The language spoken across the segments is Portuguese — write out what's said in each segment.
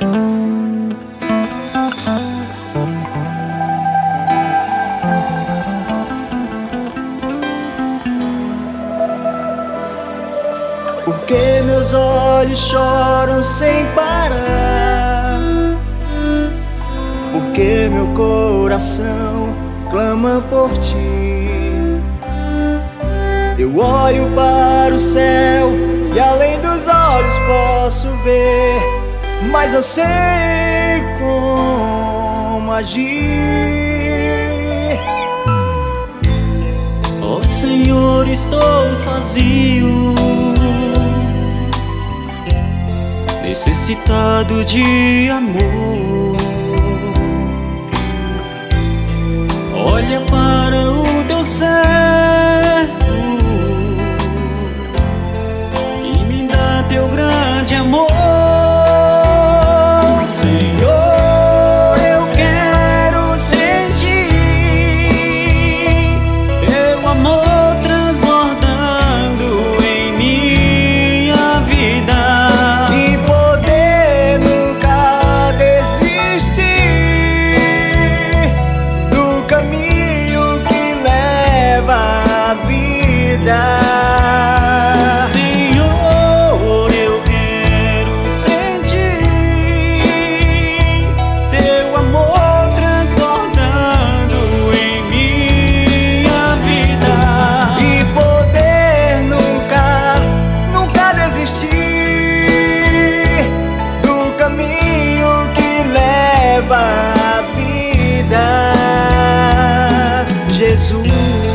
Porque meus olhos choram sem parar, porque meu coração clama por ti. Eu olho para o céu e além dos olhos posso ver, mas eu sei como agir. Oh Senhor, estou sozinho, necessitado de amor. Olha para o teu servo e me dá teu grande amor. Senhor, eu quero sentir teu amor transbordando em minha vida, E poder nunca desistir do caminho que leva à vida. Senhor, eu quero sentir teu amor transbordando em minha vida, E poder nunca desistir do caminho que leva à vida. Jesus.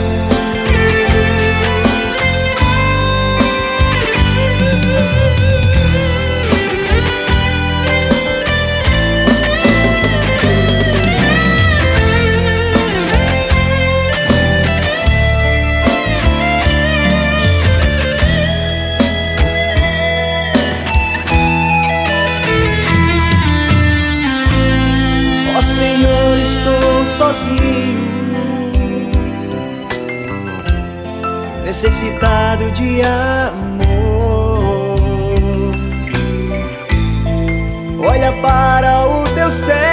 Ó Senhor, estou sozinho, necessitado de amor. Olha para o teu céu